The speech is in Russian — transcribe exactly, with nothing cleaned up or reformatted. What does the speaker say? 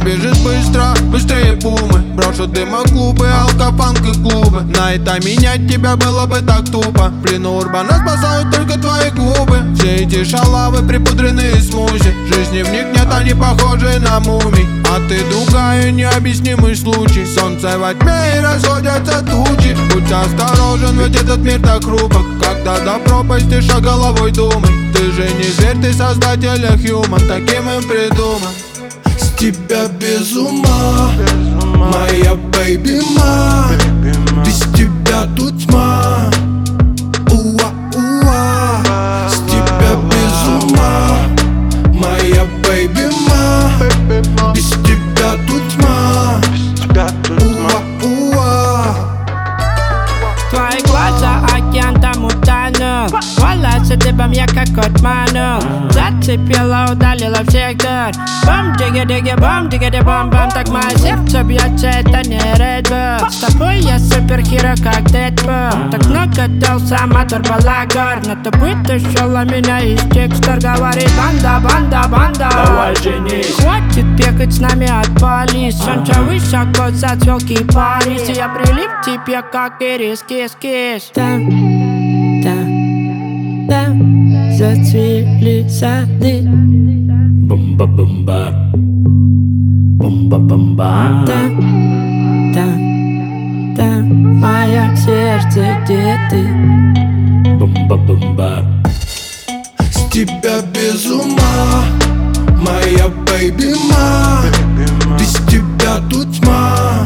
бежит быстро, быстрее пумы. Брошу дыма клубы, алкофанк и клубы. На это менять тебя было бы так тупо. В плену урбана спасают только твои губы. Все эти шалавы, припудренные смузи. Жизни в них нет, они похожи на мумий. А ты другая, необъяснимый случай. Солнце во тьме и расходятся тучи. Будь осторожен, ведь этот мир так хрупок. Когда до пропасти шаг головой думай. Ты же не зверь, ты создатель, а human. Таким им придуман. С тебя без ума, моя бэйби ма. Без тебя тут тьма. Уа-уа. С тебя без ума, моя бэйби ма. Без тебя тут тьма. Уа-уа. Твои глаза океан там утонул. Волосы дыбом я как кот ману. Зацепила, удалила всех дур. Бом, диги, диги, бом, диги, диги, бом, бом. Так мое сердце бьется, это не Red Bull. С тобой я суперхиро, как Дэдпул. Так много дался, мотор балагар. Но ты вытащила меня из текстур. Говорит банда, банда, банда. Давай женись. Хватит бегать с нами от полис. Солнце высоко, зацвел кипарис. И я прилип к тебе, как ирис, кис-кис. Там, там, там зацвели сады. Бумба-бумба, бумба-бумба. Там, там, там мое сердце, где ты? Бумба-бумба. С тебя без ума, моя бэйби ма. Без тебя тут тьма.